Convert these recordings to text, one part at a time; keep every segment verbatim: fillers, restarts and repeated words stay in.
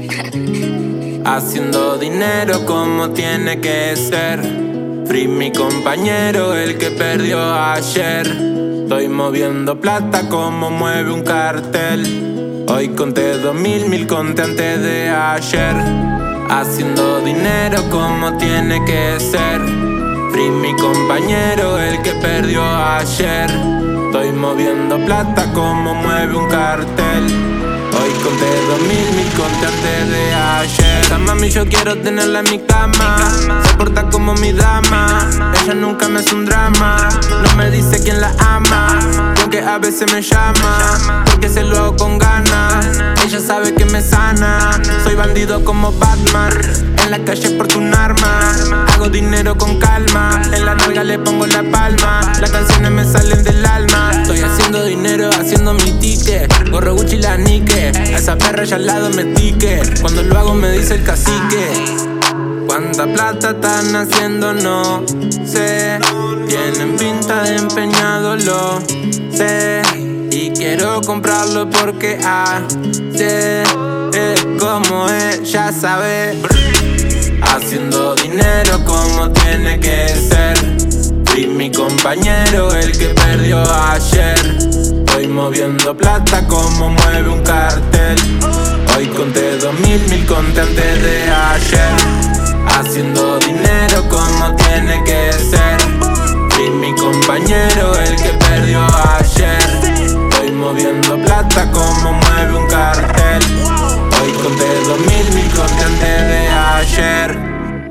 Haciendo dinero como tiene que ser. Free mi compañero, el que perdió ayer. Estoy moviendo plata como mueve un cartel. Hoy conté dos mil, mil conté antes de ayer. Haciendo dinero como tiene que ser. Free mi compañero, el que perdió ayer. Estoy moviendo plata como mueve un cartel. Hoy conté dos mil, mil conté antes de ayer. Esa mami yo quiero tenerla en mi cama. Se porta como mi dama. Ella nunca me hace un drama. No me dice quién la ama, aunque a veces me llama, porque se lo hago con ganas. Ella sabe que me sana. Soy bandido como Batman. En la calle porto un arma. Hago dinero con calma. En la nalga le pongo la palma. Las canciones me salen del alma. Estoy haciendo dinero, haciendo mi ticket. Gorro Gucci la Nike. A esa perra ya al lado me tique. Cuando lo hago me dice el cacique. Cuánta plata están haciendo no sé. Tienen pinta de empeñado, lo sé. Y quiero comprarlo porque hace es como ella sabe. Haciendo dinero como tiene que ser. Free mi compañero, el que perdió ayer. Estoy moviendo plata como mueve un cartel. Hoy conté dos mil, mil conté antes de ayer. Haciendo dinero como tiene que ser. Free mi compañero, el que perdió ayer. Estoy moviendo plata como mueve un cartel. Hoy conté dos mil, mil conté antes de ayer.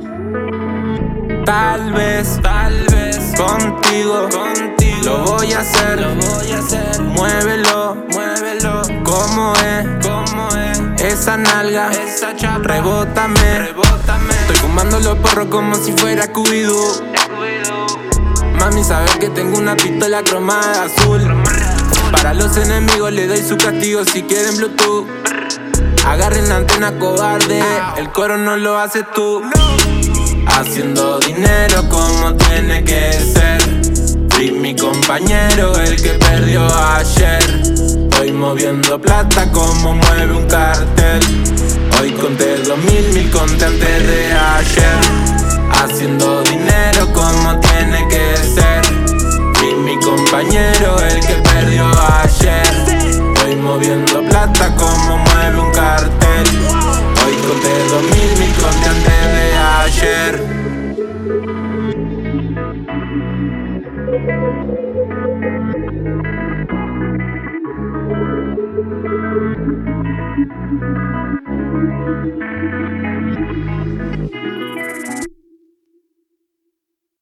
Tal vez, tal vez contigo, contigo lo voy a hacer, lo voy a hacer. Muévelo, muévelo, como es, como es. Esa nalga, esa chapa, rebótame, rebótame. Estoy fumando los porros como si fuera Scooby-Doo. Mami sabe que tengo una pistola cromada azul. Para los enemigos le doy su castigo si quieren Bluetooth. Agarren la antena cobarde, el coro no lo haces tú. Haciendo dinero como tiene que ser. Free mi compañero, el que perdió ayer. Estoy moviendo plata como mueve un cartel. Hoy conté dos mil, mil conté antes de ayer. Haciendo dinero como tiene que ser. Free mi compañero, el que perdió ayer. Estoy moviendo plata como mueve un cartel.